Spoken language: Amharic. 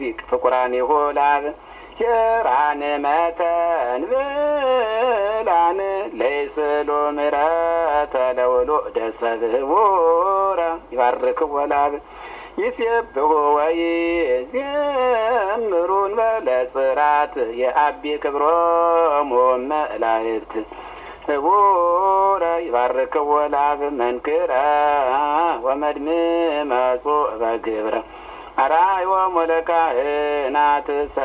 ሊቅ ፍቁራን ይሆላብ የራን መተን ብላን ለይስሎ ምረተ ለውሎ ደሰብህቡረ ይባርክ ወላብ ይስብሁ ወይዜምሩን በለጽራት የአቢ ክብሮሙ መላእክት ህቡረ ይባርክ ወላብ መንክረ ወመድምመ ጾ በግብረ አራዮ ሞለካህናት